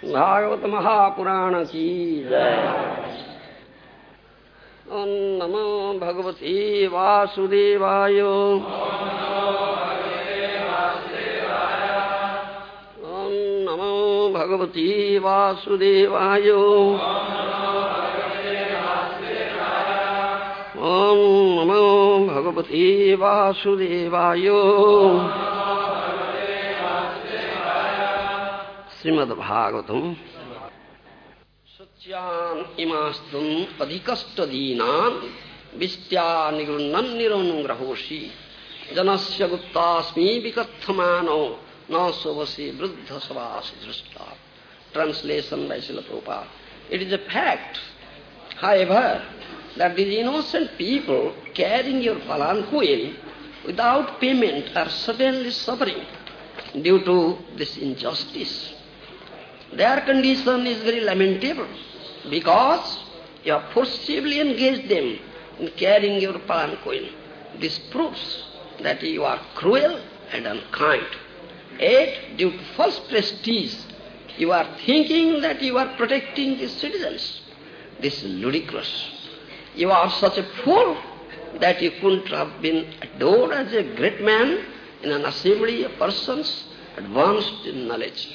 भागवत महापुराण की जय। ओम नमो भगवते वासुदेवाय। ओम नमो भगवते वासुदेवाय। ओम नमो भगवते वासुदेवाय। श्रीमद्भागवतम सत्यान इमास्तुम अधिकष्टदीनान विष्ट्या निगृह्णन् निरनुग्रहोषि जनस्य गुप्तास्मि विकथमानो न सोवसि वृद्ध सवासि दृष्टा. Translation by Srila Prabhupada. It is a fact, however, that these innocent people carrying your palanquin without payment are certainly suffering due to this injustice. Their condition is very lamentable because you have forcibly engaged them in carrying your palanquin. This proves that you are cruel and unkind. Yet, due to false prestige, you are thinking that you are protecting the citizens. This is ludicrous. You are such a fool that you couldn't have been adored as a great man in an assembly of persons advanced in knowledge.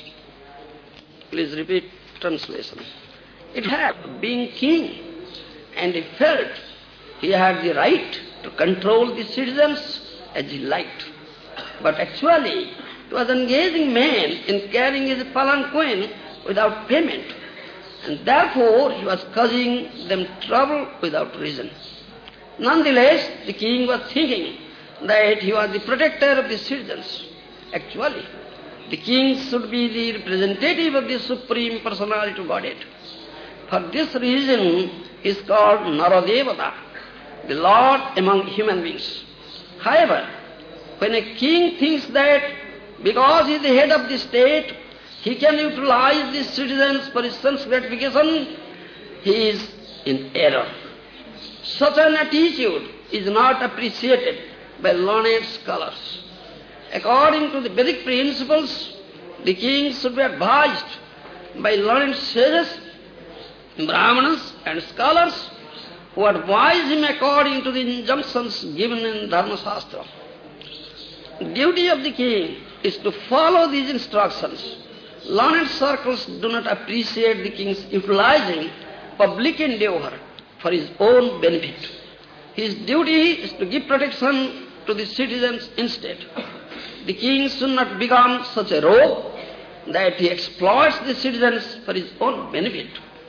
Please repeat translation. It had been king, and he felt he had the right to control the citizens as he liked. But actually, he was engaging men in carrying his palanquin without payment, and therefore he was causing them trouble without reason. Nonetheless, the king was thinking that he was the protector of the citizens. Actually, the king should be the representative of the Supreme Personality of Godhead. For this reason, he is called Naradevata, the Lord among human beings. However, when a king thinks that because he is the head of the state, he can utilize the citizens for his sense gratification, he is in error. Such an attitude is not appreciated by learned scholars. According to the Vedic principles, the king should be advised by learned sages, brahmanas and scholars who advise him according to the injunctions given in Dharma Shastra. The duty of the king is to follow these instructions. Learned circles do not appreciate the king's utilizing public endeavor for his own benefit. His duty is to give protection to the citizens instead. The king should not become such a rogue that he exploits the citizens for his own benefit.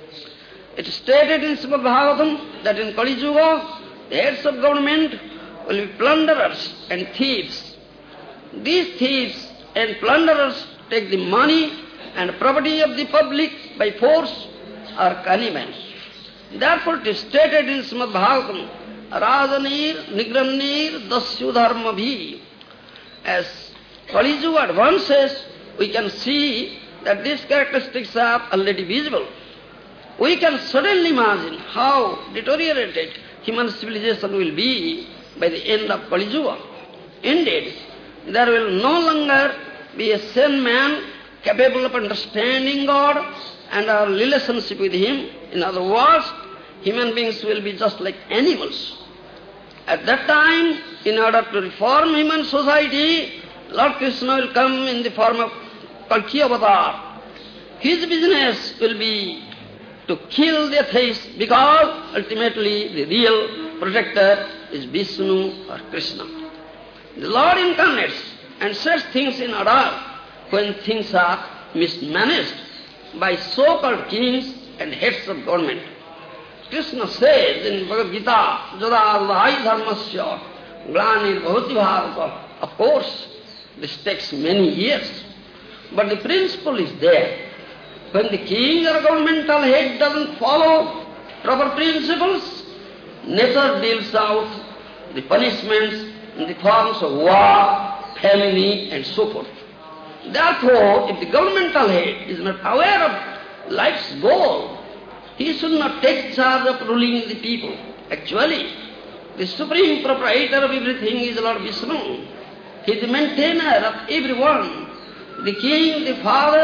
It is stated in Srimad Bhagavatam that in Kali Yuga, the heads of government will be plunderers and thieves. These thieves and plunderers take the money and property of the public by force or connivance. Therefore it is stated in Srimad Bhagavatam, Rajanir Nigranir Dasyu Dharmabhi. As Kali Yuga advances, we can see that these characteristics are already visible. We can certainly imagine how deteriorated human civilization will be by the end of Kali Yuga. Indeed, there will no longer be a sane man capable of understanding God and our relationship with Him. In other words, human beings will be just like animals. At that time, in order to reform human society, Lord Krishna will come in the form of Kalki Avatar. His business will be to kill the atheists because ultimately the real protector is Vishnu or Krishna. The Lord incarnates and sets things in order when things are mismanaged by so-called kings and heads of government. Krishna says in Bhagavad Gita, Jada Ardhai Dharmasya Glanir Bhavati Bharata. Of course, this takes many years, but the principle is there. When the king or governmental head doesn't follow proper principles, nature deals out the punishments in the forms of war, famine and so forth. Therefore, if the governmental head is not aware of life's goal, he should not take charge of ruling the people. Actually, the supreme proprietor of everything is Lord Vishnu. He is the maintainer of everyone. The king, the father,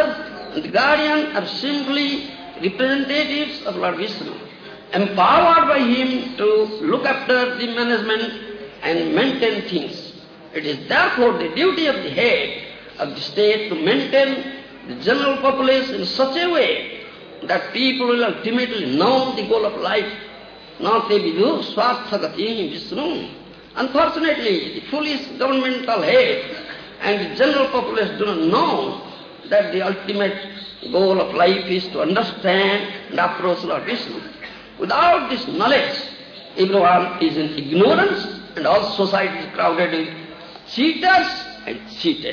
and the guardian are simply representatives of Lord Vishnu, empowered by him to look after the management and maintain things. It is therefore the duty of the head of the state to maintain the general populace in such a way that people will ultimately know the goal of life. Nate vidu swarthagati Vishnu. Unfortunately, the foolish governmental head and the general populace do not know that the ultimate goal of life is to understand and approach Lord Vishnu. Without this knowledge, everyone is in ignorance and all society is crowded with cheaters and cheated.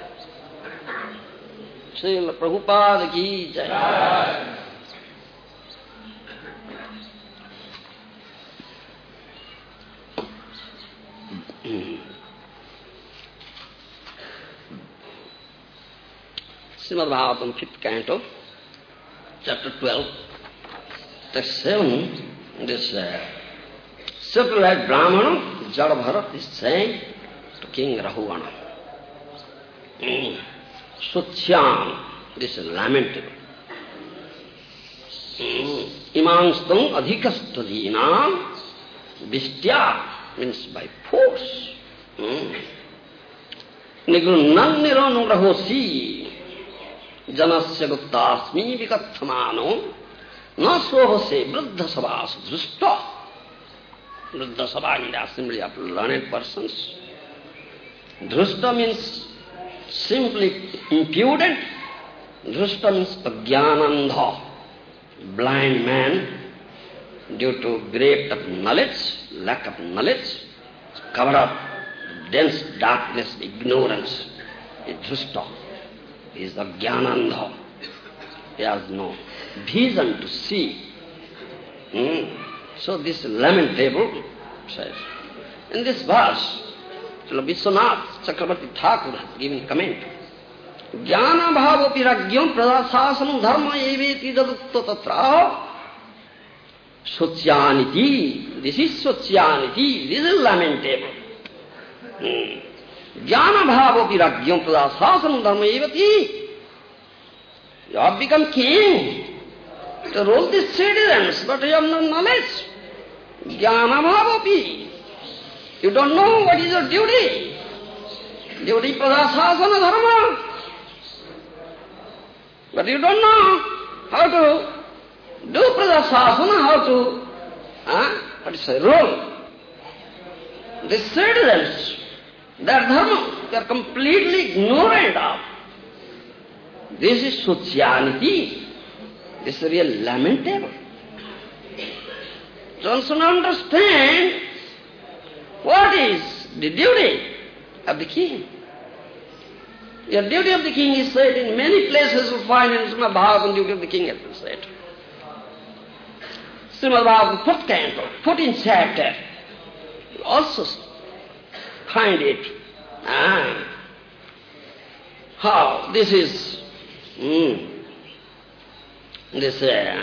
Srila Prabhupada ki jai. Srimad Bhagavatam, 5th canto, chapter 12, text 7, this self-reliant Brahmana, Jada Bharat, is saying to King Rahuvana, Sutyam, this is lamentable. Imanstam adhikastadhinam vishtya, means by force. Nigrunan niranurahosi janasya guptasmi vikathamano na sohase vriddha sabhas dhrusta. Vriddha sabha in the assembly of learned persons. Dhrusta means simply impudent. Dhrusta means ajnanandha, blind man, due to great of knowledge, lack of knowledge, covered up dense darkness, ignorance. Is dhrusta. He is ajnanandha. He has no vision to see. So this lamentable says. In this verse, Srila Vishwanath Chakravarti Thakur has given comment. Jnana bhava piragyam pradasasanam dharma eveti dadukta tatra Sotyaniti. This is Sotyaniti. This is lamentable. Jnana bhava piragyam pradasasanam dharma eveti. You have become king to rule the citizens, but you have no knowledge. Jnana bhavapi. You don't know what is your duty. Duty pradasasana dharma. But you don't know how to do pradasasana, how to, what is the rule. The citizens, their dharma, they are completely ignorant of. This is Sotyaniti. This is real lamentable. Don't understand what is the duty of the king. The duty of the king is said in many places. You find in Srimad Bhagavatam, duty of the king has been said. Srimad Bhagavatam, 4th canto, 14th chapter, you also find it. How this is this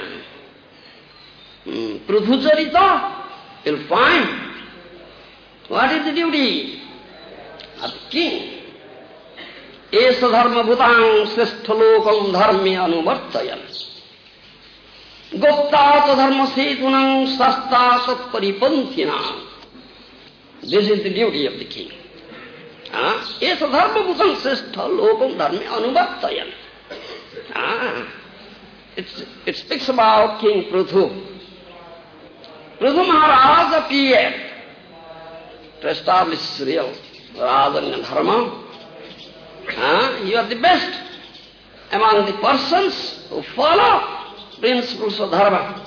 Prabhucharita, you'll find what is the duty of the king. Esa dharma bhutang sresthalokam dharmi anuvartayan. Goptata dharma setunang sasta satparipanthina. This is the duty of the king. Esa dharma bhutang sresthalokam dharmi anuvartayan. It speaks about King Prithu. Prithu Maharaj appeared to establish real Rajanya Dharma. You are the best among the persons who follow principles of Dharma.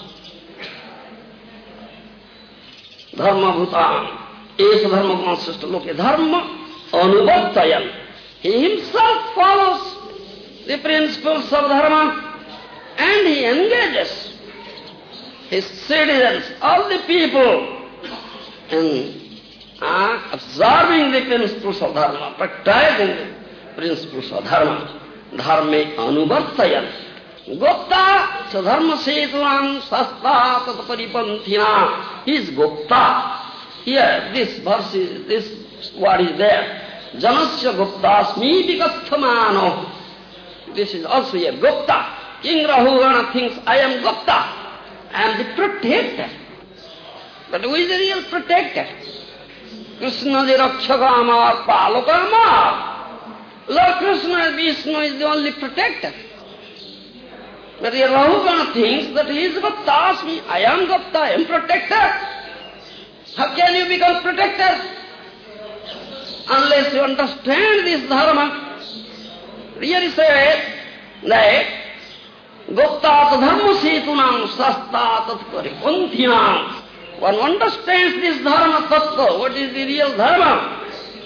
Dharma bhutan. Esa dharma consist of Dharma anuvartayan. He himself follows the principles of Dharma. And he engages his citizens, all the people, in observing the principles of Dharma, practicing the principles of Dharma. Dharme anuvartayan. Gopta sadharma setuam sasta tatparipanthina. He is Gopta. Here, this verse is, this word is there. Janasya Goptasmi vikathamano. This is also a Gupta. King Rahugana thinks, I am Gupta. I am the protector. But who is the real protector? Krishna the Rakshaka Amar, Palaka Amar. Lord Krishna, Vishnu is the only protector. But the Rahugana thinks that he is Gupta. Ask me, I am Gupta, I am protector. How can you become protector? Unless you understand this dharma. Really say that Gupta dharma setunam sasta tatpari panthinam. One understands this dharma tattva, what is the real dharma,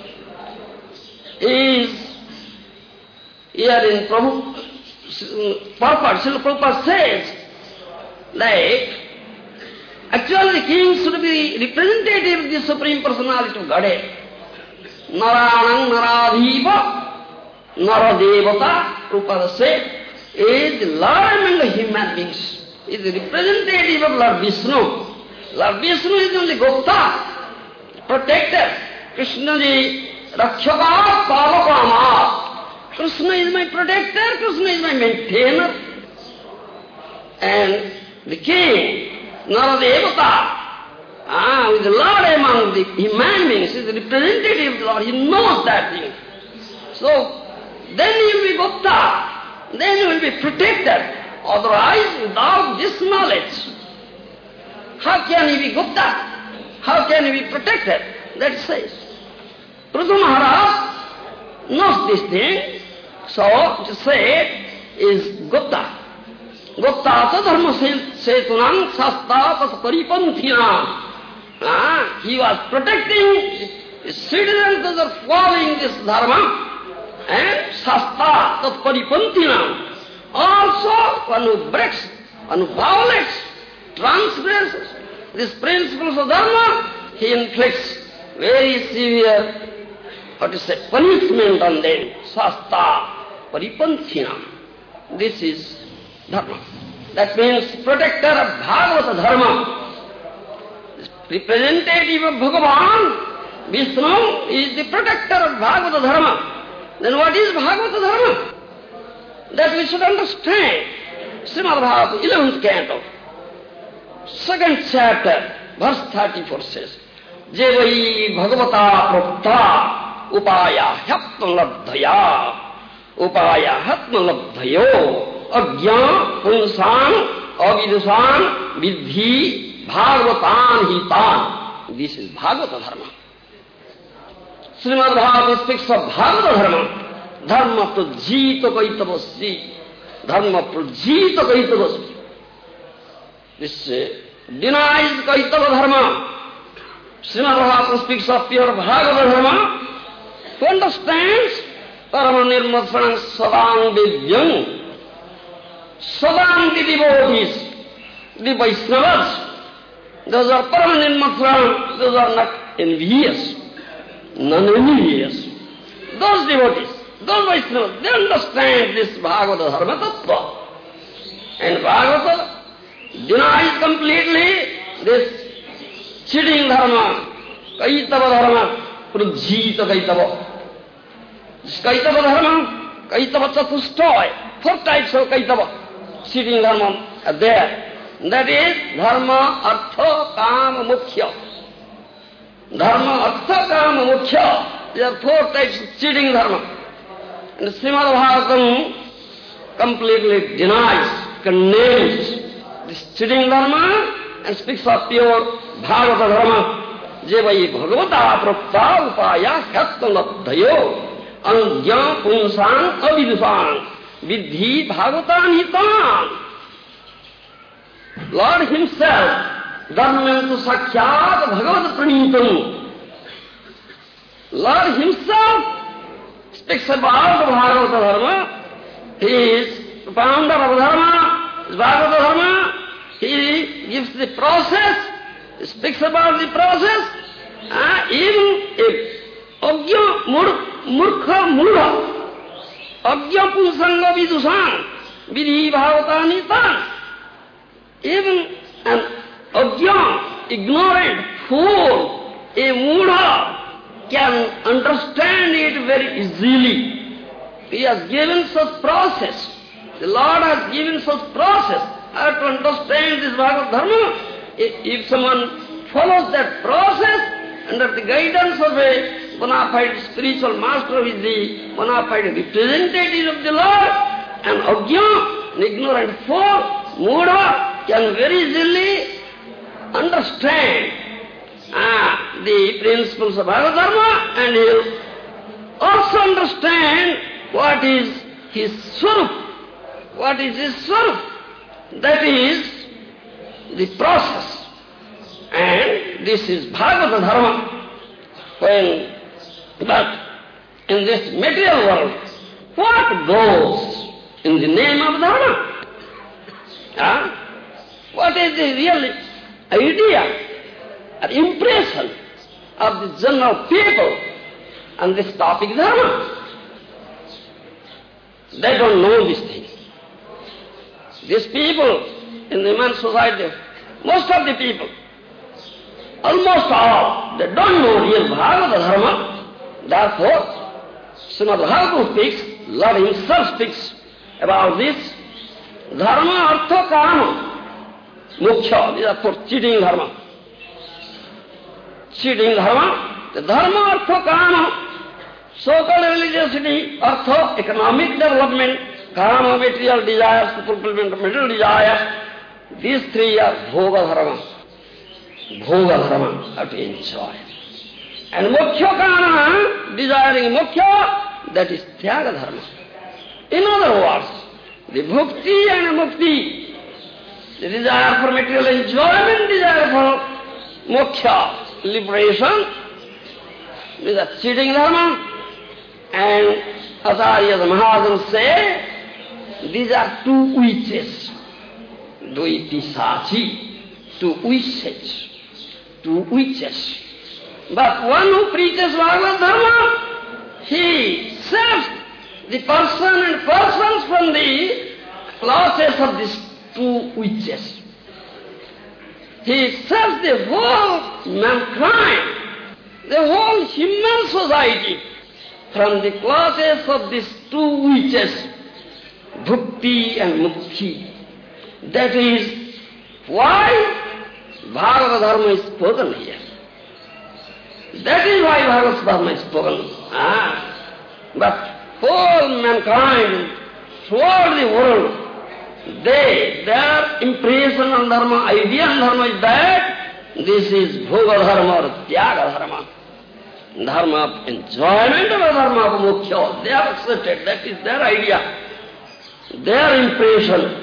is here in purport, Srila Prabhupada says that actually the king should be representative of the Supreme Personality of Godhead. Naranang Naradhiva Naradevata, Prabhupada said, is the Lord among the human beings, is the representative of Lord Vishnu. Lord Vishnu is the only Gupta, protector. Krishna ji, Rakshaka Palakama. Krishna is my protector, Krishna is my maintainer. And the king, Naradevata, with the Lord among the human beings, is the representative of the Lord. He knows that thing. So, then he will be Gupta, then he will be protector. Otherwise, without this knowledge, how can he be Gupta? How can he be protected? That says. Prithu Maharaj knows this thing, so to say is Gupta. Gupta ta dharma setunam sasta tat paripanthinam. He was protecting the citizens that are following this dharma, and sasta tat paripanthinam. Also, one who breaks, one who violates, transgresses these principles of dharma, he inflicts very severe, punishment on them. Sasta paripanthinam. This is dharma. That means protector of Bhagavata dharma. Representative of Bhagavan, Vishnu is the protector of Bhagavata dharma. Then what is Bhagavata dharma? That we should understand. Srimad Bhagavatam, 11th canto, 2nd chapter, verse 34 says, Jevai Bhagavata Prokta Upaya Hyatmalabdhaya Upaya Hyatmalabdhayo Agya Punsan Avidusan Vidhi Bhagavatan Hitan. This is Bhagavata dharma. Srimad Bhagavatam speaks of Bhagavata dharma. Dharma prajita kaitavasya. Dharma prajita kaitavasya. This denies kaitava dharma. Srimad Bhagavatam speaks of pure Bhagavata dharma. Who understands Parama Nirmatsanam Sadam Vidyam. Sadam the devotees, the Vaishnavas, those are Parama Nirmatsanam, those are not envious, non-envious. Those devotees, those Vaishnavas, they understand this Bhagavata dharma tattva. And Bhagavata denies completely this cheating dharma, kaitava dharma, prajita kaitava. This kaitava dharma, kaitava chatustoy, 4 types of kaitava, cheating dharma are there. That is dharma, artha, kama, mukhya. Dharma, artha, kama, mukhya. There are 4 types of cheating dharma. And Srimad Bhagavatam completely denies, condemns this cheating dharma and speaks of pure Bhagavata dharma. Jevai Bhagavata Prokta Upaya Hyatmalabdhayo Angya Punsan Avidusan Vidhi Bhagavatan Hitan. Lord himself, Dharmantu Sakhyat Bhagavad Pranitam. Lord himself speaks about Bhagavata dharma. He is the founder of dharma, Bhagavata dharma. He gives the process, he speaks about the process. Even if Agya Murkha Mudha, Agya Punsanga Vidusan, Vidhi Bhagavatan Hitan. Even an Agya, ignorant fool, a Mudha, can understand it very easily. He has given such process. The Lord has given such process. I have to understand this Bhagavad Dharma. If someone follows that process under the guidance of a bona fide spiritual master who is the bona fide representative of the Lord, an ajna, an ignorant fool, mudha, can very easily understand the principles of Bhagavad Dharma, and he will also understand what is his swarup. What is his swarup? That is the process. And this is Bhagavad Dharma. But in this material world, what goes in the name of Dharma? What is the real idea or impression of the general people on this topic Dharma? They don't know this thing. These people in the human society, most of the people, almost all, they don't know real Bhagavad Dharma. Therefore, Srimad Bhagavatam speaks, Lord himself speaks about this. Dharma, artha, kama, moksha. These are for cheating dharma. Cheating dharma, the dharma, artha, kama, so-called religiosity, artha, economic development, kama, material desires, fulfillment of material desires. These three are bhoga dharma. Bhoga dharma, have to enjoy. And moksha kana, desiring moksha, that is tyaga dharma. In other words, the bhukti and mukti, the desire for material enjoyment, desire for moksha, liberation, these are cheating dharma. And Acharya Mahajan say, these are two witches. Dui pisachi, two witches. Two witches. But one who preaches Bhagavad Dharma, he saves the person and persons from the classes of these two witches. He saves the whole mankind, the whole human society from the classes of these two witches, bhukti and mukti. That is why Bhagavad Dharma is spoken here. That is why Bhagavad Dharma is spoken. But whole mankind, throughout the world, their impression on Dharma, idea on Dharma is that this is Bhoga Dharma or Tyaga Dharma. Dharma of enjoyment or Dharma of moksha. They have accepted, that is their idea, their impression.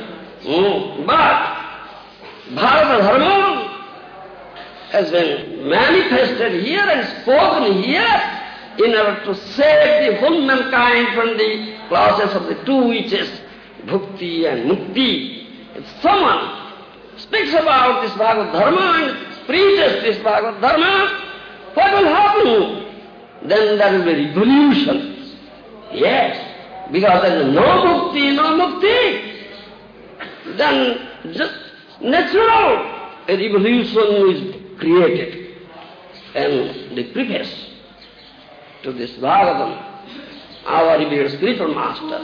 But Bhagavad Dharma has been manifested here and spoken here in order to save the whole mankind from the classes of the two witches, bhukti and mukti. If someone speaks about this Bhagavad Dharma and preaches this Bhagavad Dharma, what will happen? Then there will be revolution. Yes, because there is no bhukti, no mukti. Then just natural a revolution is created. And the preface to this Bhagavatam, our revered spiritual master,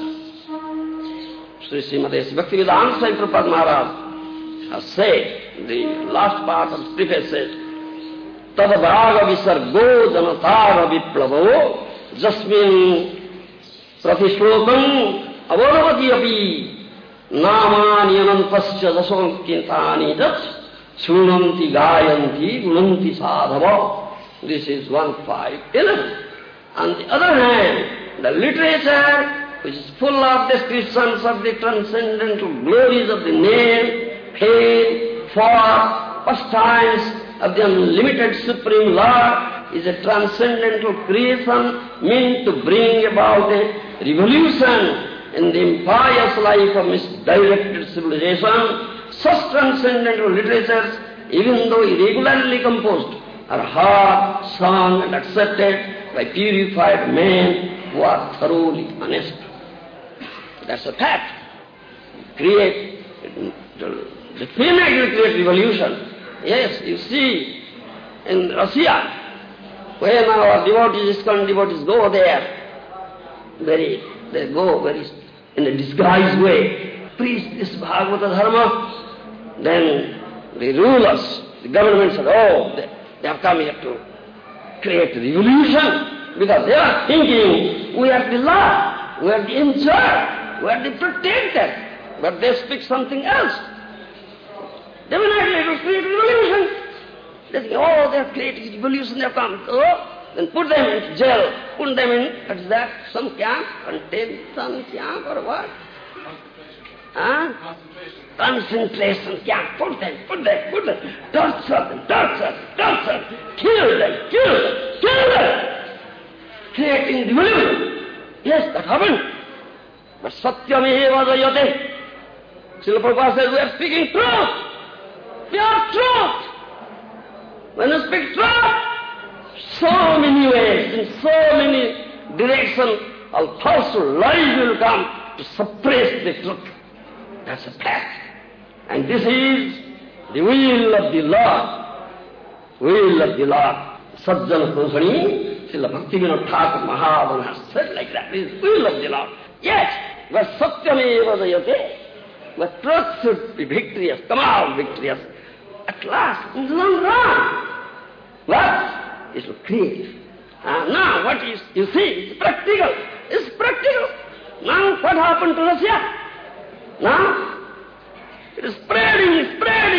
Sri Srimati Bhaktivedanta Swami Prabhupada Maharaj, has said, the last part of the preface says, Tad bhaga visargo janataga viplavo jasmin pratishlokam avarvati api namani anantasya dasankintani jat sunanti gayanti gunanti sadhava. This is 1.5.11. On the other hand, the literature which is full of descriptions of the transcendental glories of the name, fame, form, pastimes of the unlimited Supreme Lord is a transcendental creation meant to bring about a revolution in the impious life of misdirected civilization. Such transcendental literatures, even though irregularly composed, are heard, sung and accepted by purified men who are thoroughly honest. That's a fact. The Freemasons will create revolution. Yes, you see, in Russia, when our devotees, ISKCON devotees go there, very They go in a disguised way, preach this Bhagavata Dharma. Then the rulers, the government said, oh, they have come here to create revolution, because they are thinking we are the law, we are the enjoyer, we are the protector. But they speak something else. Definitely to create revolution. They think, oh, they have created revolution, they have come. Oh, then put them in jail, put them in, what is that, some camp, contention camp or what? Concentration camp, put them, torture them, kill them, creating revolution. Yes, that happened. But Satyameva Jayate. Srila Prabhupada says, we are speaking truth. Pure truth. When you speak truth, so many ways, in so many directions, all falsehood, lies will come to suppress the truth. That's a fact. And this is the will of the Lord. Will of the Lord. Sajjana Kosani, Srila Bhaktivinoda Thakur Mahaprabhu has said like that. This is will of the Lord. Yes, but Satyameva Jayate. But truth should be victorious, come out victorious. At last, in the long run. What? It will create. Now what is, you see, it's practical. It's practical. Now what happened to Russia? Now, it is spreading.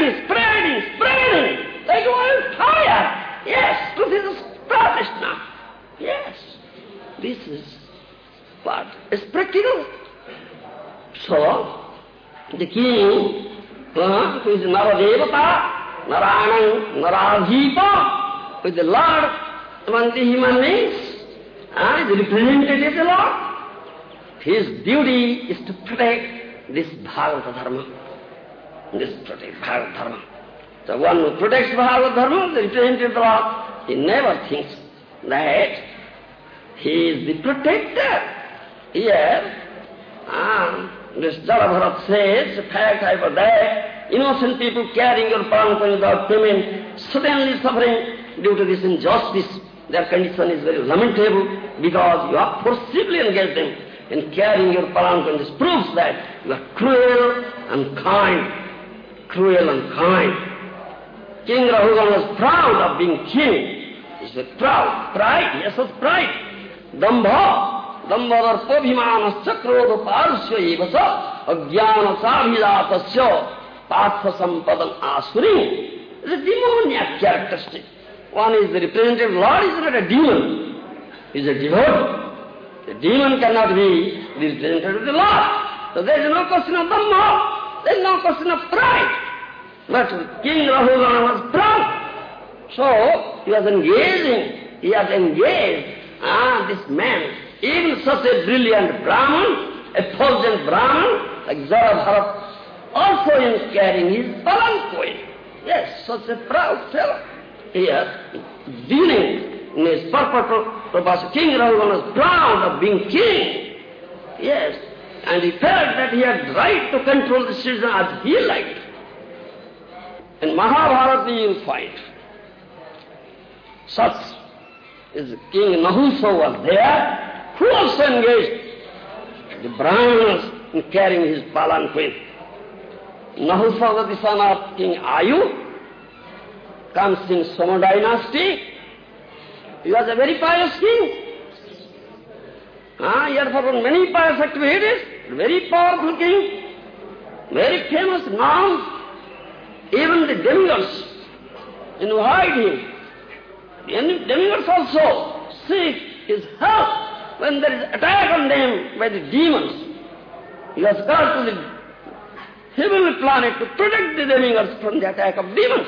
Like wildfire. Yes, truth is established now. Yes, this is what is practical. So, the king, who is Naradevata, Narayanam, Naradhipa, who is the Lord among the human beings, the representative of the Lord, his duty is to protect this Bhagavata Dharma. Bhagavata Dharma. So one who protects Bhagavata Dharma, the representative of the Lord, he never thinks that he is the protector. Here, this Jalabharat says, the fact I was there, innocent people carrying your palanquin without payment, suddenly suffering due to this injustice. Their condition is very lamentable because you have forcibly engaged them in carrying your palanquin. This proves that you are cruel and kind. King Raghuvan was proud of being king. He was proud. Pride, yes, was pride. Dambhadarpo bhimanasya krodha parusya evasa ajnana sabhidatasya patha sampadam asuri. It's a demoniac characteristic. One is the representative Lord, is not a demon. He is a devotee. The demon cannot be the representative of the Lord. So there is no question of Dhamma. There is no question of pride. But King Rahulana was proud. So he was engaged this man, even such a brilliant Brahman, a effulgent Brahman, like Jalabharat, also in carrying his palanquin. Yes, such a proud fellow. Here, dealing in his purpose, King Rahulana was proud of being king. Yes, and he felt that he had right to control the citizen as he liked. In Mahabharata you will find such is King Nahusa was there, who also engaged the Brahmanas in carrying his palanquin. Nahusa was the son of King Ayu, comes in Soma dynasty. He was a very pious king. He had performed many pious activities, very powerful king, very famous now. Even the demigods invite him. The demigods also seek his help when there is attack on them by the demons. He has gone to the heavenly planet to protect the demigods from the attack of demons.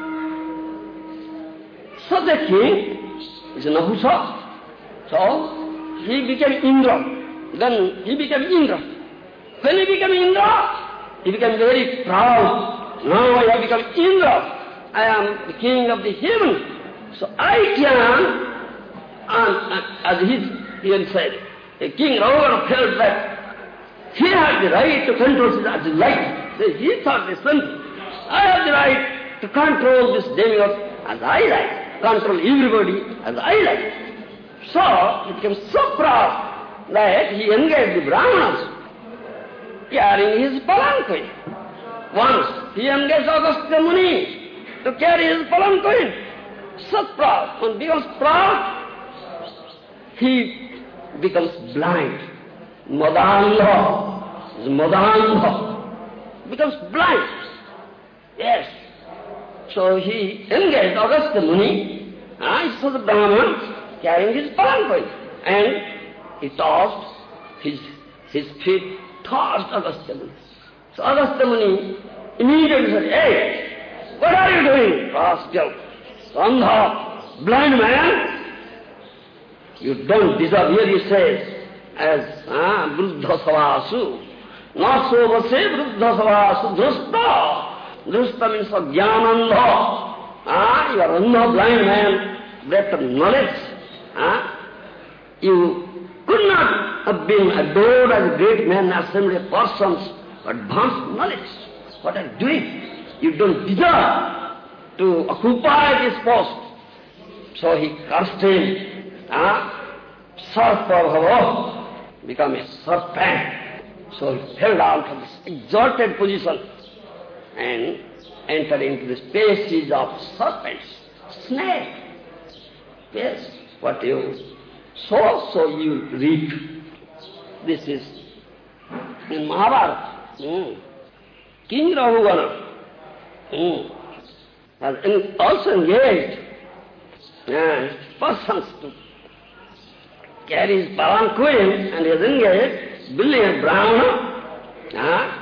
So the king is Nahusa. So he became Indra. Then he became Indra. When he became Indra, he became very proud. Now I have become Indra. I am the king of the heaven. So I can, as he had said, a king Ravana felt that he had the right to control his as he liked. So he thought this simple. I have the right to control this demigod as I like, control everybody as I like. So he became so proud that he engaged the Brahmanas carrying his palanquin. Once he engaged Agastya Muni to carry his palanquin. Satprad, when he becomes proud, he becomes blind. Madanga, becomes blind. Yes. So he engaged Agastya Muni, he saw the Brahman carrying his palanquin, and he tossed his feet towards Agastya Muni. So Agastya Muni immediately said, "Hey, what are you doing, rascal? Andha, blind man, you don't deserve." Here he says, as Vruddha Savasu, not so vase Vruddha Savasu, Drusta. Drusta means Jnanandha. You are andha, blind man, bereft of knowledge. You could not have been adored as a great man, assembly of persons, advanced knowledge. What are you doing? You don't deserve to occupy this post. So he cursed him. Sarpa become a serpent. So he fell down from this exalted position and entered into the species of serpents, snake. Yes, what you sow, so you reap. This is in Mahabharata. King Rahugana has also engaged persons to carry his palanquin, and he has engaged building a Brahmana,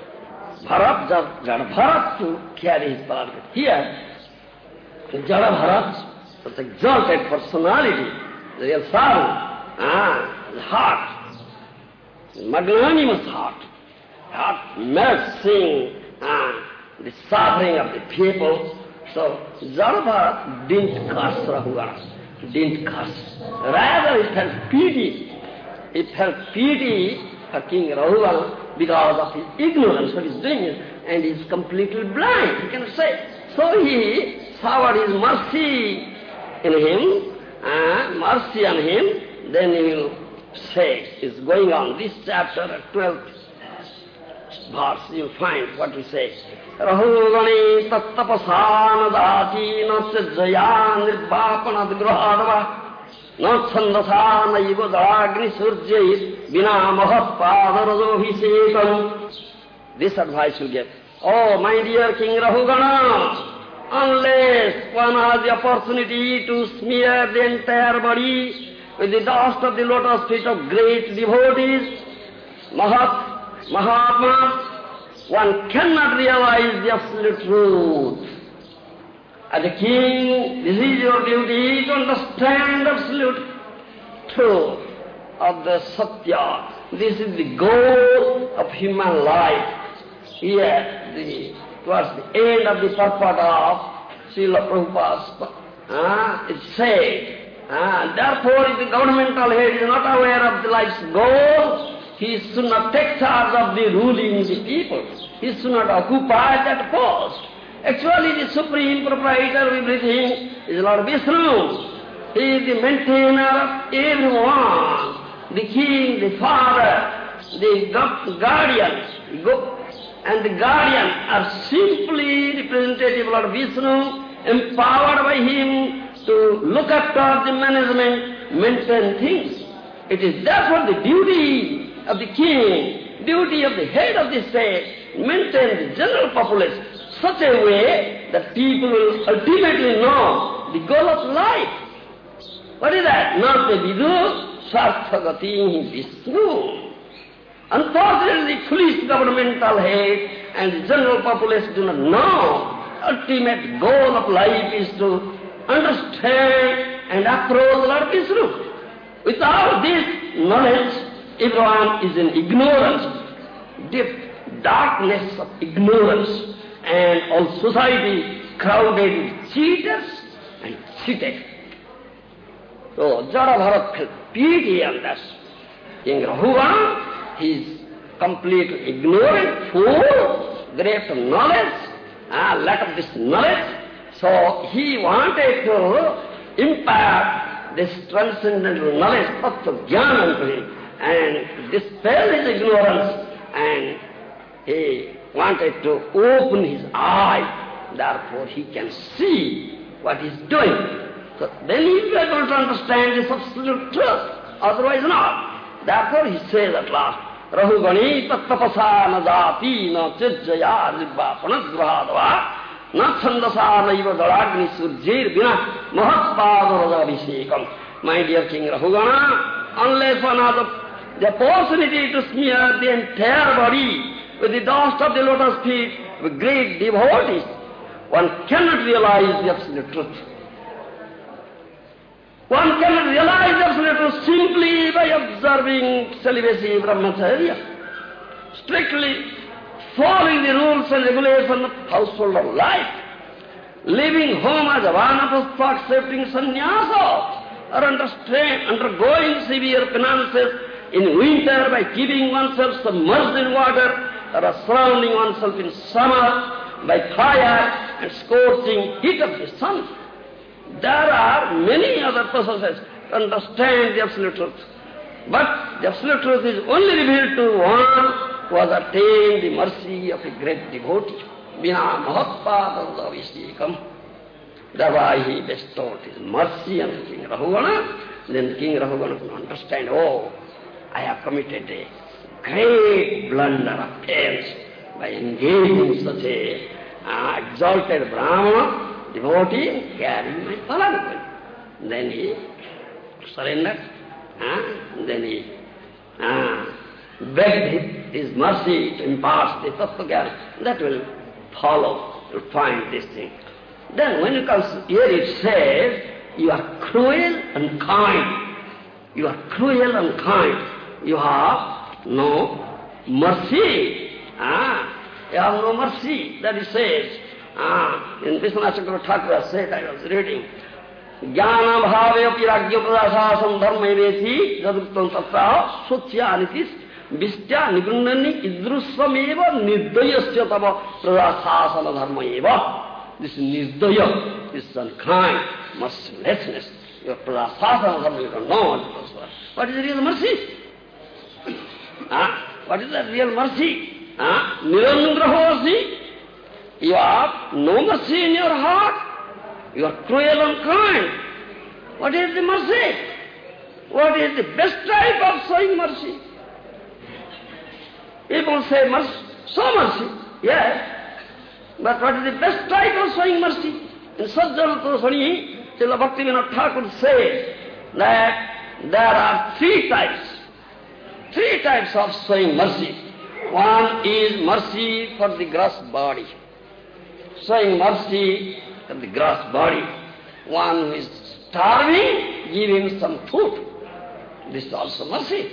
Jada Bharat, to carry his palanquin. Here, Jada Bharat was exalted personality, the real sadhu, the heart, the magnanimous heart melts seeing the suffering of the people. So Jada Bharat didn't curse Rahugana, didn't curse. Rather he felt pity. He felt pity for King Rahugana because of his ignorance, what he's doing, and he's completely blind, you can say. So he showered his mercy in him, mercy on him, then he will say, it's going on, this chapter, 12th verse, you'll find what he says. Rahugani tattapasana dati nasya jaya nirvapanad grahadava natsandasana yugodagni surjait bina mahatpadarajohisekam. This advice you get. Oh, my dear King Rahugana, unless one has the opportunity to smear the entire body with the dust of the lotus feet of great devotees, Mahatmas, one cannot realize the absolute truth. As a king, this is your duty to understand the absolute truth of the Satya. This is the goal of human life. Here, towards the end of the purport of Srila Prabhupada's, it said, therefore if the governmental head is not aware of the life's goal, he should not take charge of the ruling the people. He should not occupy that post. Actually, the supreme proprietor of everything is Lord Vishnu. He is the maintainer of everyone, the king, the father, the guardian. And the guardian are simply representative of Lord Vishnu, empowered by him to look after the management, maintain things. It is therefore the duty of the king, duty of the head of the state, maintain the general populace such a way that people will ultimately know the goal of life. What is that? Narte vidu sarthagati Vishnu. Unfortunately, the foolish governmental head and the general populace do not know. Ultimate goal of life is to understand and approach Lord Vishnu. Without this knowledge, everyone is in ignorance, deep darkness of ignorance, and all society crowded with cheaters and cheated. So Jada Bharat felt pity on this. King Rahugana, he is completely ignorant, fool, bereft of knowledge, lack of this knowledge. So he wanted to impart this transcendental knowledge, Tattva Jnana to him. and dispel his ignorance, and he wanted to open his eye, therefore he can see what he is doing. So then he will be able to understand this absolute truth, otherwise not. Therefore he says at last, Rahugani tattapasa na jati na chijjaya ribba panadgrahadva na chandasa naiva dalagni surjir bina mahatpada abhishekam. My dear King Rahugana, unless one has the opportunity to smear the entire body with the dust of the lotus feet with great devotees, one cannot realize the absolute truth. One cannot realize the absolute truth simply by observing celibacy brahmacharya, strictly following the rules and regulations of household life, leaving home as a vanapastha, accepting sannyasa, or undergoing severe penances in winter by keeping oneself submerged in water, or surrounding oneself in summer by fire and scorching heat of the sun. There are many other processes to understand the absolute truth. But the absolute truth is only revealed to one who has attained the mercy of a great devotee. Vina mahatpada avishekam. Thereby he bestowed his mercy on King Rahugana. Then King Rahugana could understand, oh, I have committed a great blunder of offense by engaging such a exalted Brahmana devotee and carrying my palanquin. Then he surrendered. Then he begged his mercy to impart the Tattva-jnana. That will follow. You will find this thing. Then when you come here it says, you are cruel and kind. You are cruel and kind. You have no mercy. You have no mercy. That he says. In Vishwanath Chakravarti Thakur said, I was reading, Jnana bhave piragya pradasasam dharma veti jaduktam tattva sochya anitis vistya nigrundani idrusvameva nirdayasya tava pradasasana dharma eva. This nirdaya, this unkind, mercilessness, your pradasasana dharma, you don't know what is the real mercy? What is the real mercy? Nirangrahosi. You have no mercy in your heart. You are cruel and kind. What is the mercy? What is the best type of showing mercy? People say mercy, show mercy. Yes. But what is the best type of showing mercy? In Sajjana Tosani, Srila Bhaktivinoda Thakur says that there are three types of showing mercy. One is mercy for the gross body. Showing mercy for the gross body. One who is starving, give him some food. This is also mercy.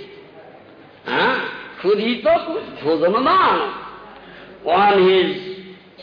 Khudhita bhojanadana. One is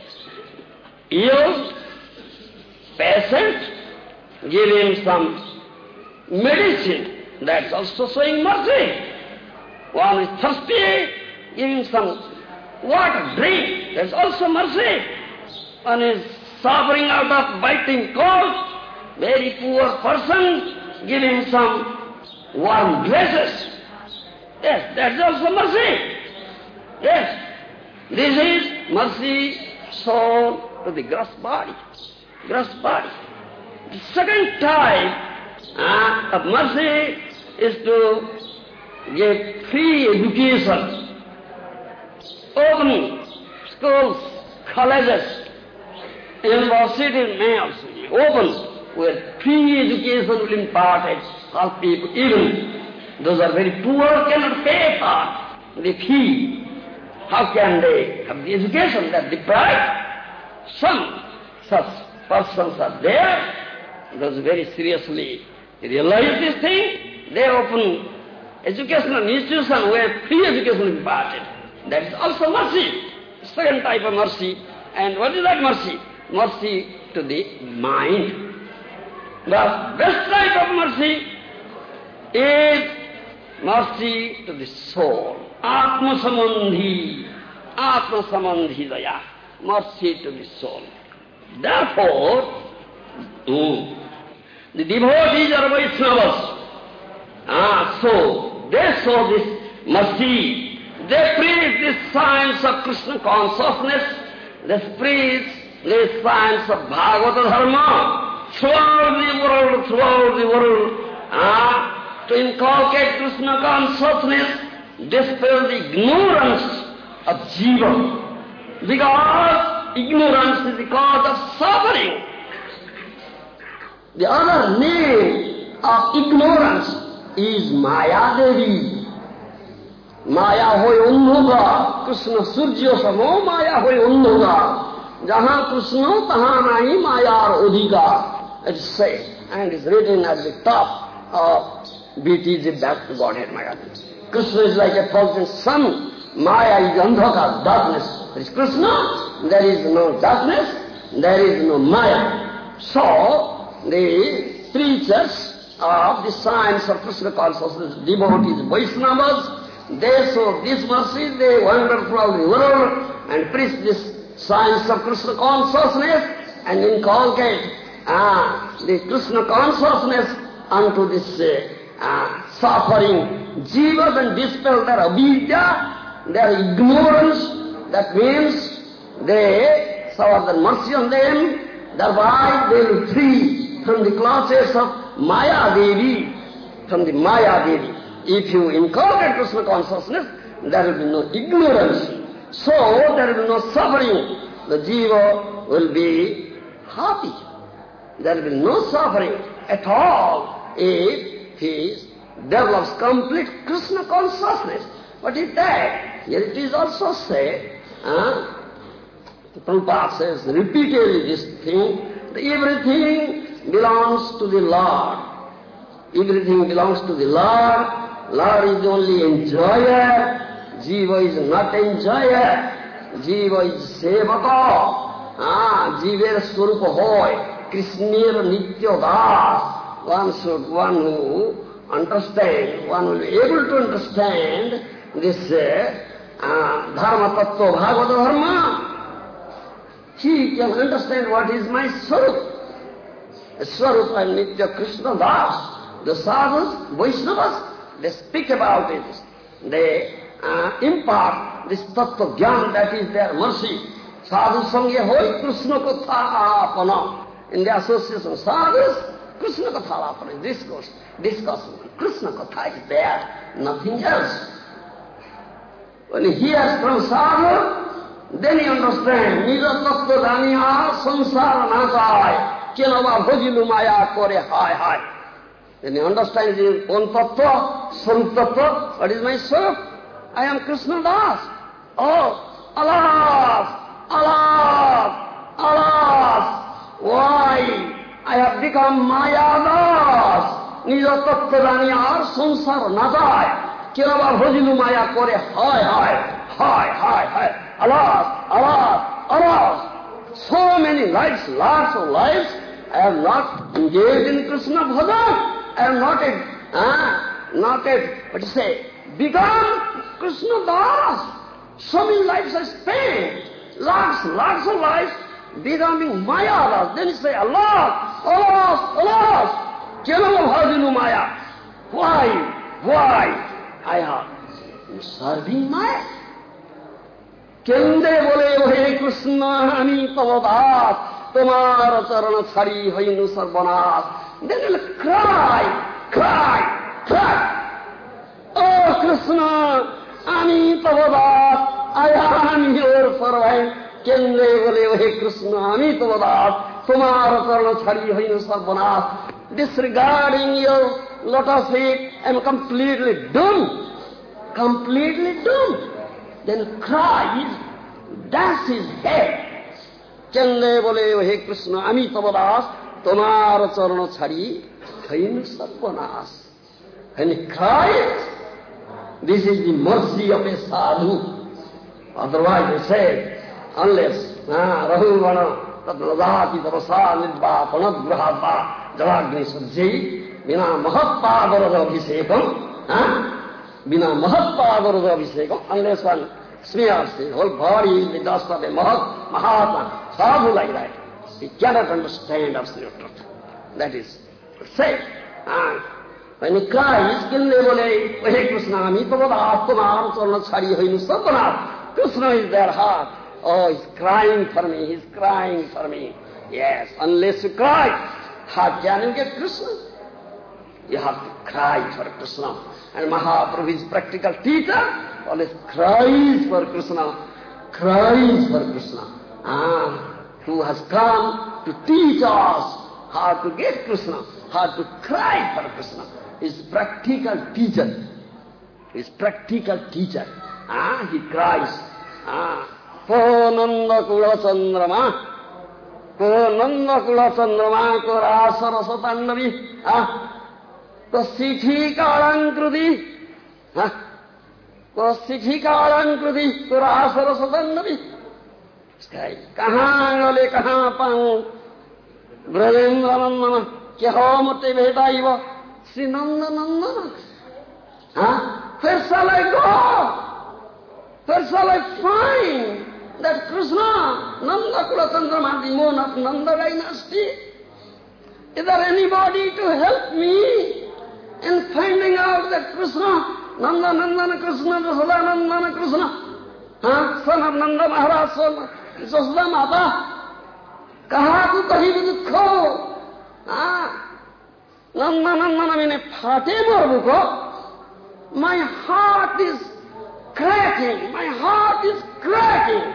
ill, patient, give him some medicine. That's also showing mercy. One is thirsty, give him some water, drink. That's also mercy. One is suffering out of biting cold, very poor person, give him some warm dresses. Yes, that's also mercy. Yes, this is mercy shown to the gross body. Gross body. The second type of mercy is to give free education, open schools, colleges, universities may also be open, where free education will be imparted. All people, even those are very poor, cannot pay for the fee. How can they have the education? They are deprived. Some such persons are there, those very seriously realize this thing, they open educational institutions where free education is imparted. That is also mercy. Second type of mercy. And what is that mercy? Mercy to the mind. The best type of mercy is mercy to the soul. Atma samandhi. Atma samandhi daya. Mercy to the soul. Therefore, the devotees are Vaishnavas. So they show this mercy. They preach this science of Krishna consciousness. They preach this science of Bhagavata Dharma throughout the world, to inculcate Krishna consciousness, dispel the ignorance of jiva. Because ignorance is the cause of suffering. The other name of ignorance is Maya Devi. Maya hoy undhoga, Krishna surjya samo Maya hoy undhoga. Jahan Krishna tahan nahi Maya odhika. It is said, and it is written at the top of BTG back to Godhead Maya. Krishna is like a fulgent sun. Maya is andhaka, darkness. There is Krishna, there is no darkness, there is no Maya. So, the preachers of the science of Krishna consciousness, devotees, Vaishnavas, they show this mercy, they wander throughout the world and preach this science of Krishna consciousness and inculcate the Krishna consciousness unto this suffering jivas and dispel their avidya, their ignorance. That means they shower the mercy on them, thereby they will free from the clutches of Maya Devi, from the Maya Devi. If you inculcate Krishna consciousness, there will be no ignorance. So there will be no suffering. The jiva will be happy. There will be no suffering at all if he develops complete Krishna consciousness. What is that? Here it is also said, Prabhupada says repeatedly this thing, that everything belongs to the Lord. Everything belongs to the Lord. Lord is the only enjoyer. Jiva is not enjoyer. Jiva is sevaka. Jiva is swarupa hoy. Krishnir nitya das. One who understands, one will be able to understand this Dharma Tattva Bhagavata Dharma. He can understand what is my Swarup. Swarup and Nitya Krishna Das. The sadhus, Vaishnavas, they speak about it. They impart this Tattva Jnana, that is their mercy. Sadhu Sangye Hoy Krishna Katha Apana. In the association of sadhus, Krishna Katha Apana is discourse. Krishna Katha is there, nothing else. When he hears from sadhu, then he understands. Nija tattva dhaniya samsara nasai. Kenava bhajilu maya kore hai hai. Then he understands his own tattva, sarup tattva. What is my sarup? I am Krishna Das. Oh, alas, alas, alas. Why? I have become Maya Das. Nija tattva dhaniya samsara nasai. Kenava bhajilu maya kore hai hai. Hi, hi, hi. Alas, alas, alas. So many lives, lots of lives, I have not engaged in Krishna bhajan. I have not yet, what to say, become Krishna Das. So many lives I spent, lots of lives, becoming Maya Das. Then you say, alas, alas, alas. Kenava bhajilu maya. Why? I have serving Maya. Kende bole he Krishna ami tavadat, tomar charan chari hoinu sarvanas. Then he will cry. Oh Krishna, ami tavadat, I am your servant. Kende bole he Krishna ami tavadat, tomar charan chari hoinu sarvanas. Disregarding your lotus feet, I am completely doomed. Then cries, dashes his head. Chande bole he Krishna ami tavadas, tomar charana chari hain sarvanas. And he cries, this is the mercy of a sadhu. Otherwise they said, unless rahulvana tadladati tapasa nidva panadgrahata javagni sajjai vina mahatpadara abhisekam. Bina Mahatpadara Abhisekam, unless one smears his whole body in the dust of a Mahatma, sadhu like that, he cannot understand absolute truth. That is said. When he cries, Kinle bole, Hey Krishna, Mitavada Atma, Sarna Chari Hoinu Sapana. Krishna is their heart. Oh, he's crying for me, he's crying for me. Yes, unless you cry, how can you get Krishna? You have to cry for Krishna. And Mahaprabhu is practical teacher, always cries for Krishna, cries for Krishna. Who has come to teach us how to get Krishna, how to cry for Krishna. He is practical teacher. He is practical teacher. He cries. Ko Nanda Kula Chandrama, Ko Nanda Kula Chandrama, Ko Rasa Rasa Tandavi, Ko Sithi Kalankrudi, Ko Sithi Kalankrudi, Ko Rasa Rasa Tandavi. कहाँ गले कहाँ पाऊं ब्रजेंद्र नंदन क्या हो मते भेटाई वो श्री नंद नंदन where shall I go? Where shall I find that Krishna, Nanda Kula Chandrama, the moon of Nanda dynasty? Is there anybody to help me in finding out that Krishna, Nanda Nandana Krishna, Jashoda Nandana Krishna, son of Nanda Maharaj, son Jashoda Mata, कहा तू कहीं भी दुख हो नंदा नंदन मैंने फाटे मोर को my heart is cracking, my heart is cracking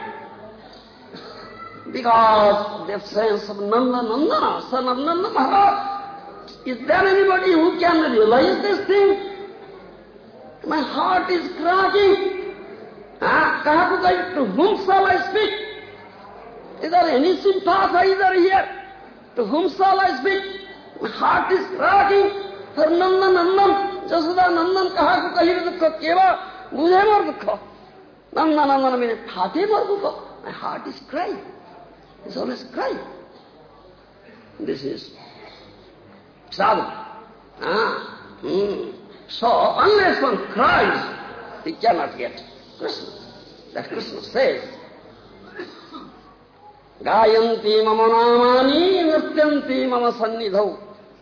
because the sense of Nanda Nandana, son of Nanda Maharaj. Is there anybody who can realize this thing? My heart is cracking. कहा तू कहीं to whom shall I speak? Is there any sympathizer here? To whom shall I speak? My heart is cracking for Nanda Nandan, Jashoda Nandan kaha ko kahi dukho keva, mujhe mar dukho. Nanda Nandan means phate mar dukho. My heart is crying. It's always crying. This is sadhana. So, unless one cries, he cannot get Krishna. That Krishna says, Gayanti mama namani nrityanti mama sannidhau.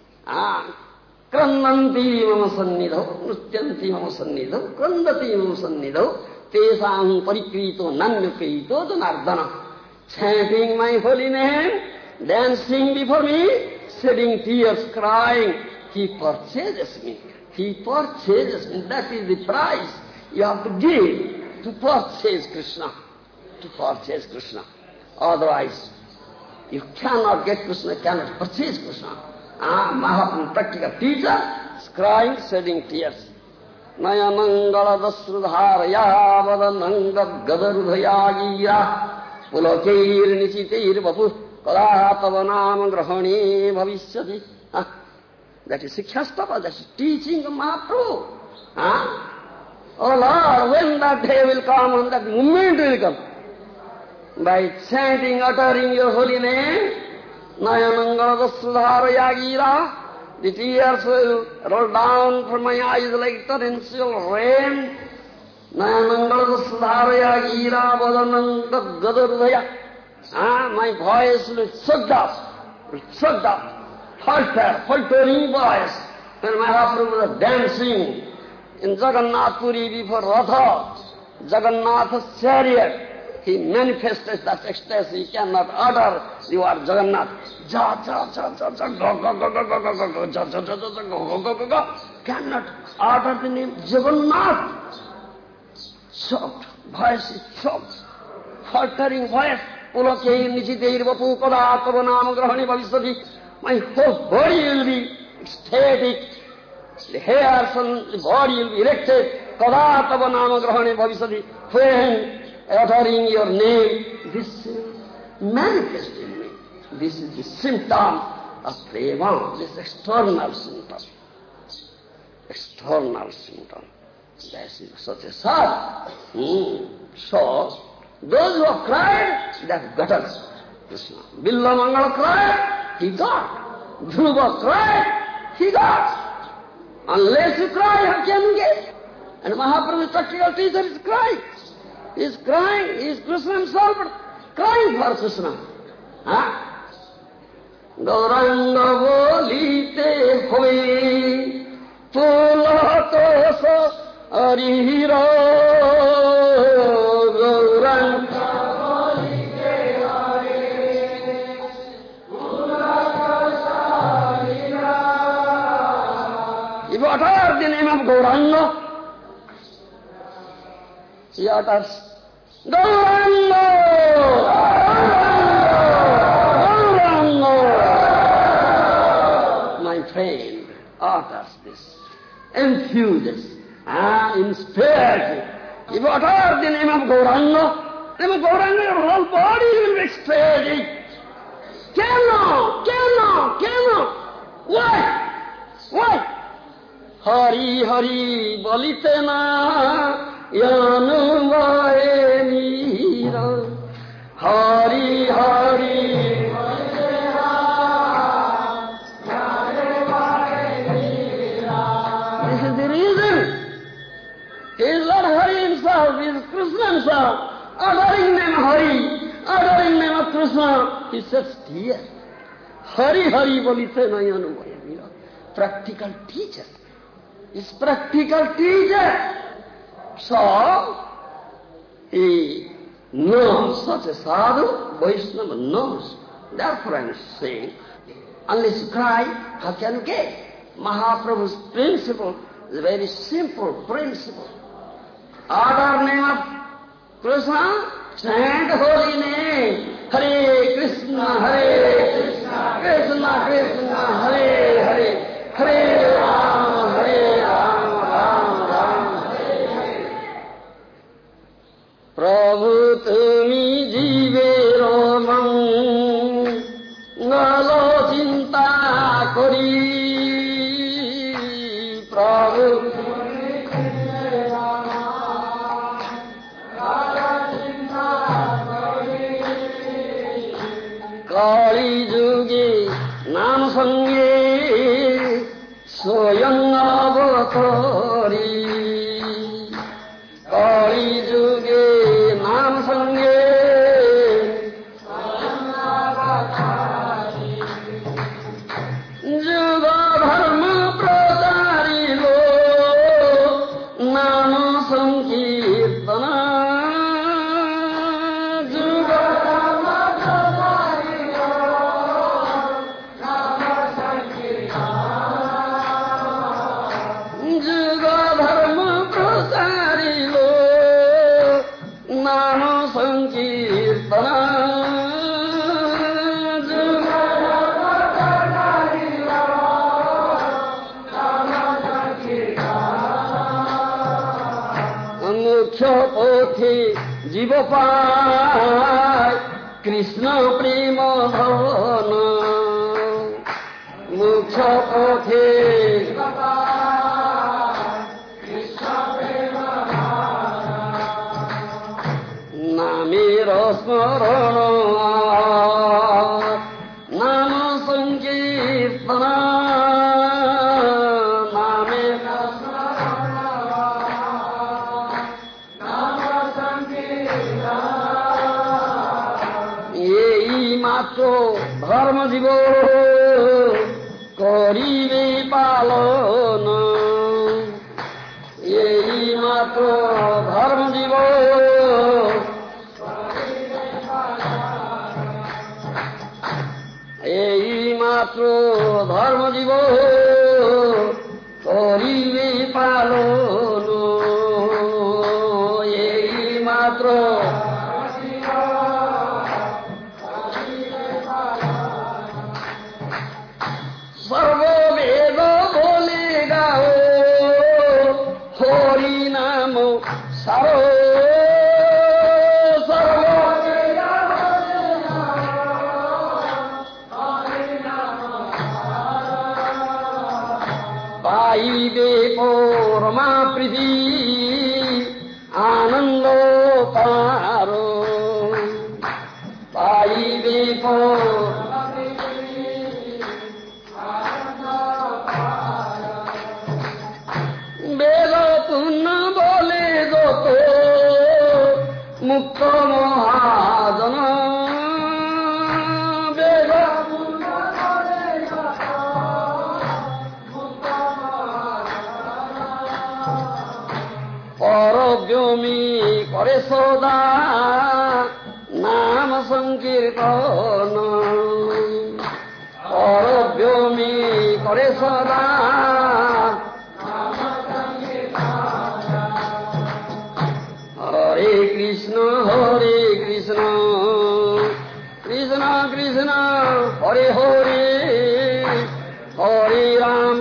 Krannanti mama sannidhau, nrityanti mama sannidhau, krandati mama sannidhau, tesam parikrito nanyakrito janardana. Chanting my holy name, dancing before me, shedding tears, crying, he purchases me. He purchases me. That is the price you have to give to purchase Krishna. To purchase Krishna. Otherwise, you cannot get Krishna, you cannot purchase Krishna. Mahaprabhu, practical teacher, is crying, shedding tears. Nayanangala dasrudharaya vadananga gadarudhayagira pulokair nisiteir vapu kalatava grahani bhavishyati. That is Sikhyastava, that is teaching of Mahaprabhu. Oh Lord, when that day will come and that moment will come, by chanting, uttering your holy name, Nayanangala dasrudharaya gira, the tears will roll down from my eyes like torrential rain. Nayanangala dasrudharaya gira vadananga gadarudhaya. My voice will be sucked up, faltering voice. When Mahaprabhu was dancing in Jagannath Puri before Ratha, Jagannath's chariot, he manifested that ecstasy. He cannot utter the word Jagannath. Ja, ja, ja, ja, ja, go, go, go, go, go, go, go, go, ja, ja, ja, ja, ja, go, go, go, go, go. Cannot utter the name Jagannath. Choked. Voice is choked. Faltering voice. Pulokair nisiteir vapu kadatava nama grahani bhavishyati. My whole body will be ecstatic. The hairs on the body will be erected. Kadatava nama grahani bhavishyati. When uttering your name, this will manifest in me. This is the symptom of prema, this external symptom. External symptom. That is such a sad. So, those who have cried, they have gotten Krishna. Billa Mangala cried, he got. Dhruva cried, he got. Unless you cry, how can you get? And Mahaprabhu's practical teacher is crying. He is crying, he is Krishna himself, but crying for Krishna. Gauranga bolite hoye, পুলকোষ হরির Gauranga What are the name of Gauranga? He utters, Gauranga! Gauranga! My friend utters this, infuses and inspires. What are the name of Gauranga? The name of Gauranga, your whole body will be extended. Cannot. Why? Hari Hari bolite na yanu vae mira. Hari Hari bolite na yanu vae mira. This is the reason. He is not Hari himself, he is Krishna himself. Uttering name Hari, uttering name of Krishna, he says here. Hari Hari bolite na yanu vae mira. Practical teacher. Is practical teacher. So, he knows such a sadhu, Vaishnava knows. Therefore I am saying, unless you cry, how can you get? Mahaprabhu's principle is a very simple principle. Utter name of Krishna, chant holy name. Hare Krishna, Krishna Krishna, Hare Hare, Hare Rama, Rama Rama. Prabhu tumi jiver mangalo chinta kori. Prabhu tumi jiver mangalo chinta kori. Kali juge nam sange Soyang avatari. Kali juge nam sange Soyang avatari. Juga dharma pratari lo nam sankirtana. Juga dharma pratari lo nam sankirtana. Juga dharma prasari lo nama sankirtana. Juga dharma prasari lo nama sankirtana. Mukhya pothe jiva pai Krishna prema bhavana. Mukhya pothe jiva pai Namira smarana Nama sankirtana. Namira smarana Nama sankirtana. Ei matro dharma jiva koribe palana. Ei matro dharma jiva এই মাত্র ধর্ম জীব করিবে পালন। এই মাত্র সর্ববেদ বলে গাও হরি নাম সারো। পাইবে পরমা প্রীতি আনন্দ পার। পাইবে পরমা প্রীতি আনন্দ পার। বেদ পুণ্য বলে যত মুক্ত মহাজন। সদা নাম সংকীর্তন অরব্যমি করে সদা হরে কৃষ্ণ কৃষ্ণ কৃষ্ণ হরে হরে হরে রাম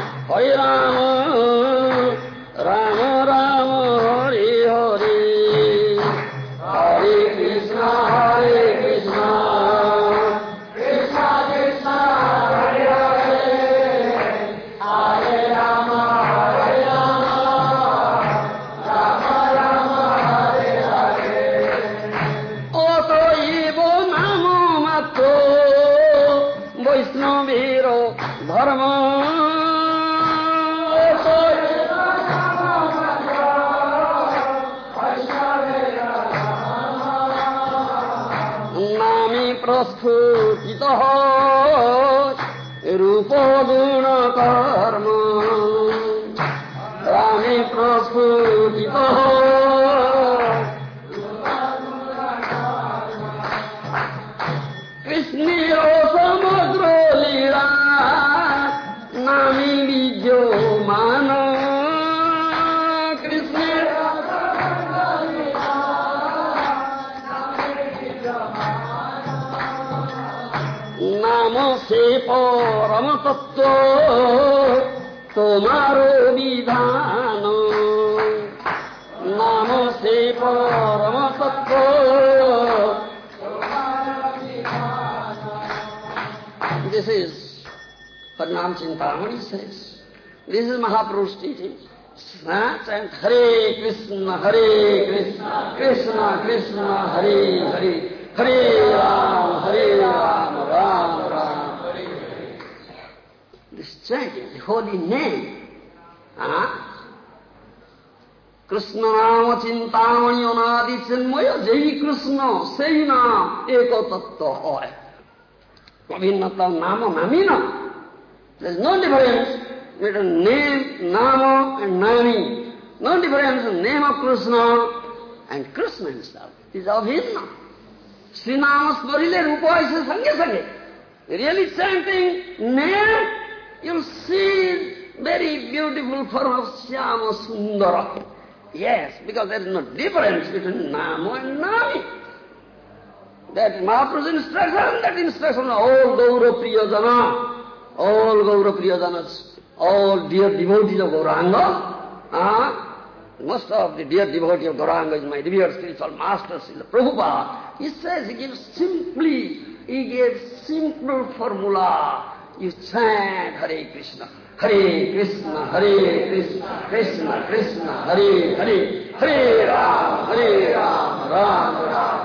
রাম রাম হরে হরে হরে কৃষ্ণ কৃষ্ণ কৃষ্ণ কৃষ্ণ হরে হরে হরে রাম রাম রাম হরে হরে অতএব নাম মাত্র বৈষ্ণবের ধর্ম নামে প্রস্ফুটিত রূপ গুণ কর্ম নামে প্রস্ফুটিত কৃষ্ণের সমগ্র লীলা নামে বিদ্যমান কৃষ্ণের নাম সে পরম তত্ত্ব তোমার বিধান নাম সে পরম তত্ত্ব This is Harinam Chintamani says. This is Mahaprabhu's teaching. And Hare Krishna, Krishna Krishna, Hare Hare, Hare Ram, Ram Ram. This chanting, the holy name. Krishna Nama Chintamani Anadi Chinmaya Jai Krishna, Sei Nam, Eko Tattva Hoy. Abhinnata Nama Namina. There is no difference between name, Nama and Nami. No difference in name of Krishna and Krishna himself. It is Abhinna. Sri Nama Smarile Rupa is Sange Sange. Really chanting name, you'll see very beautiful form of Syama Sundara. Yes, because there is no difference between Nama and Nami. That Mahaprabhu's instruction, all Gaura Priyajana, all Gaura Priyajanas, all dear devotees of Gauranga, most of the dear devotee of Gauranga is my dear spiritual master, Srila Prabhupada. He says, he gave simple formula. You chant Hare Krishna, Krishna Krishna, Hare Hare, Hare Ram, Ram Ram.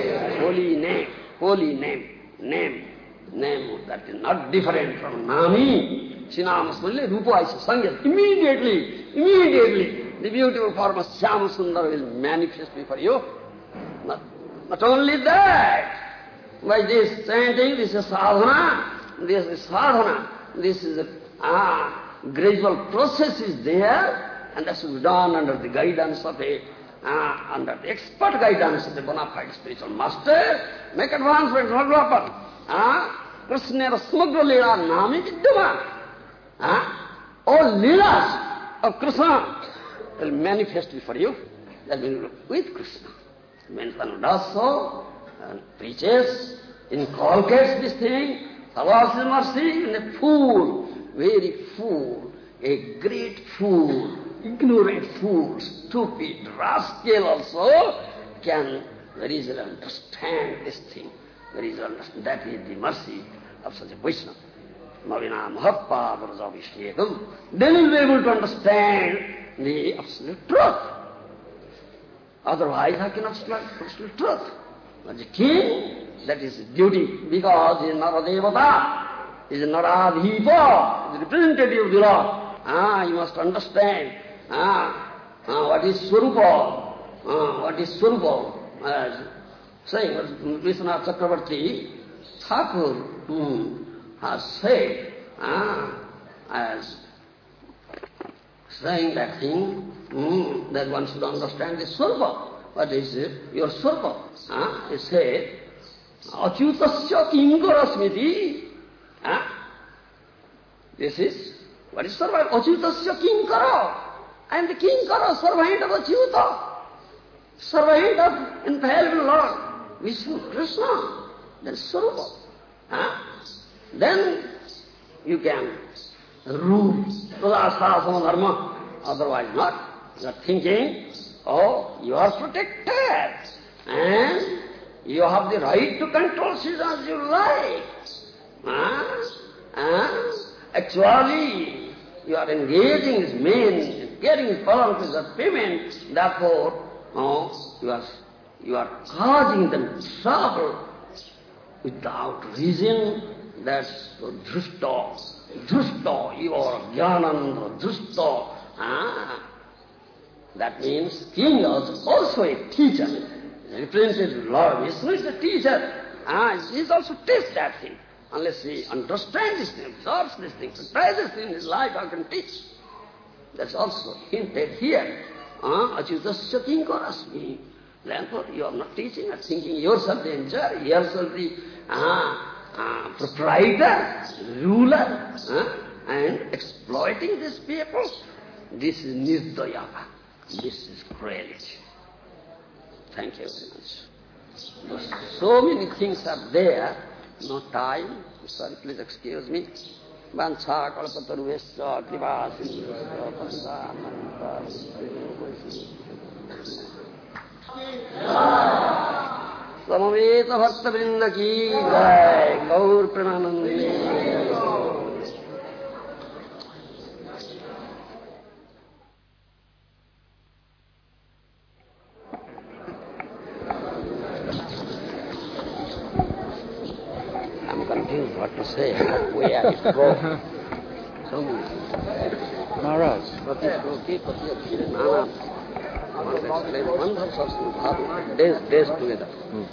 Holy name that is not different from Nami. Sinama Smarile Rupa Aisa Sangha. Immediately, the beautiful form of Syama Sundar will manifest before you. Not only that, by this chanting, this is sadhana, this is a gradual process is there, and that should be done under the guidance of under the expert guidance of the bona fide spiritual master. Make advancement, not happen. Krishna Smagra Leela Nami Vidyama. All Leelas of Krishna will manifest before you. That will be with Krishna. When one does so, and preaches, inculcates this thing, allows his mercy, and a fool, very fool, a great fool, ignorant fool, stupid, rascal also can very easily understand this thing. Very easily understand. That is the mercy of such a Vaishnava. Mavina Mahatpada Rajavishnekam. Then he will be able to understand the absolute truth. Otherwise, I cannot understand absolute truth. But the king, that is duty, because he is not a devata, he is not a adhipa, he is representative of the Lord. You must understand what is Swarupa, as saying, Vishwanath Chakravarti Thakur has said, as saying that thing, that one should understand the Swarupa. What is it? Your Swarpa. It said, Achyutasya kinkara smiti. This is, what is servant? Achyutasya kinkara. I am the kinkara, servant of Achyuta. Servant of infallible Lord, Vishnu, Krishna. That is Swarupa. Then you can rule Pradasasana Dharma. Otherwise not. You are thinking, oh, you are protected. And you have the right to control seasons as you like. Actually, you are engaging his men, getting his power with the payment. Therefore, you are causing them trouble without reason. That's so drishta. Drishta, you are jnananda, drishta. That means king is also a teacher. Representative Lord Vishnu is a teacher. He is also teach that thing. Unless he understands this thing, absorbs this thing, tries this thing in his life, how can teach? That's also hinted here. Achyutasya kinkarasmi. Therefore, you are not teaching, you are thinking yourself the enjoyer, yourself the proprietor, ruler, and exploiting these people. This is nirdaya. This is cruelty. Thank you very much. So many things are there, no time. Sorry, please excuse me. Vancha kalpataruvesya krivasinvesya pandananta Samaveta Bhakta Vrinda ki jai, Gaur Prananande. I'm confused what to say, where I go. Maharaj. Days together.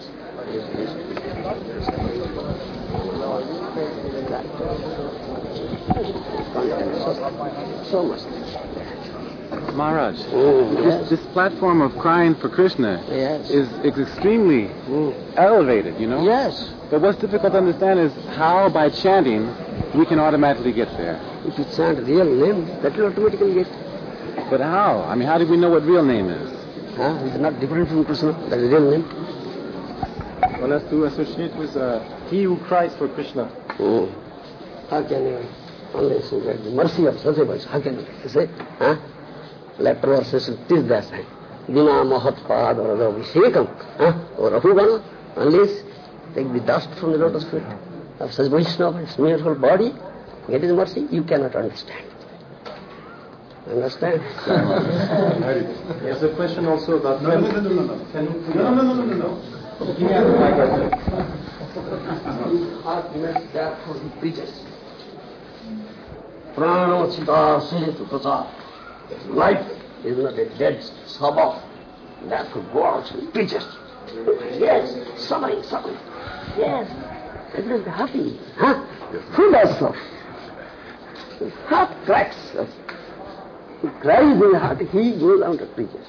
So much. Maharaj, Yes. this platform of crying for Krishna Yes. is extremely elevated, you know? Yes. But what's difficult to understand is how, by chanting, we can automatically get there. If you chant real name, that will automatically get. But how? I mean, how do we know what real name is? It's not different from Krishna. That is real name. One has to associate with he who cries for Krishna. How can you, unless you get the mercy of such a person, how can you say? Later verses will teach that. Dina mahat pad or abhishekam. Or ahugana, unless take the dust from the lotus feet of such Vaishnava, smear whole body, get his mercy, you cannot understand. Understand? There's a question also about... No. You are there for the preachers. Prana Chita Setu Prasad. Life is not a dead sabbath. Therefore go out and preach it. Yes, suffering. Yes, it is happy. Full of stuff. His heart cracks. He cries in the heart, he goes out and preaches.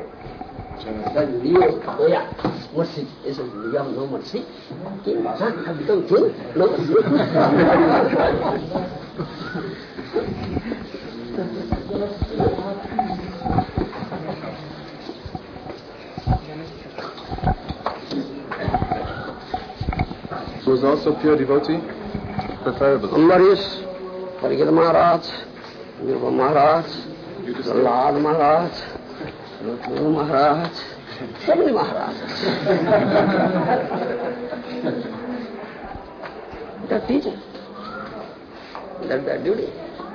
Mercy. He says, you have no mercy. King, have become king? No mercy. Was also pure devotee? Preferable. Ambarish, Parikita Maharaj, Nirva Maharaj, Prahlad Maharaj, Rukmini Maharaj, so many Maharajas. They are teaching. That's their duty.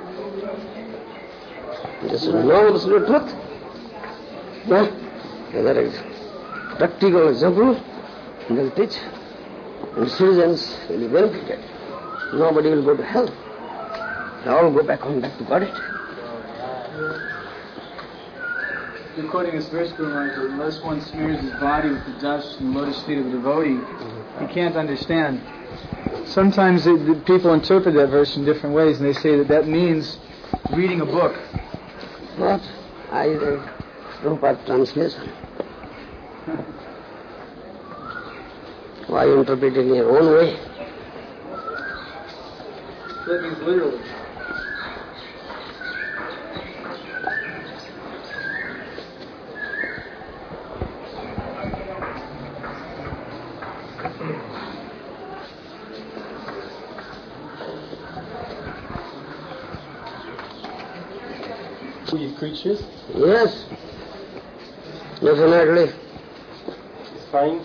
Just know absolute truth. Whether it's practical example, they'll teach. And citizens will be benefited. Nobody will go to hell. They all go back home, back to Godhead. You're quoting this verse, Guru Maharaj, that unless one smears his body with the dust and lotus feet of a devotee, he can't understand. Sometimes the people interpret that verse in different ways, and they say that means reading a book. What? I read Prabhupada's translation. Why interpret it in your own way? That means literally. We creatures, Yes, definitely. fine.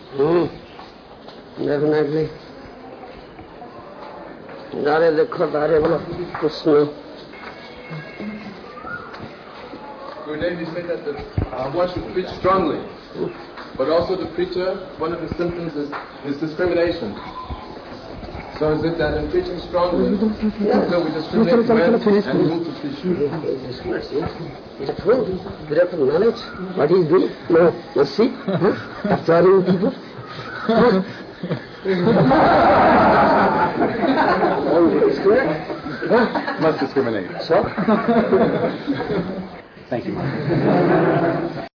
Definitely. तारे देखो तारे बोलो Krishna. Gurudev, you say that one should preach strongly, but also the preacher, one of the symptoms is discrimination. So is it that in preaching strongly, until we discriminate men and move to preach? Is it true? Without knowledge, what he is doing? No, mercy, torturing people. Must discriminate. So? Thank you.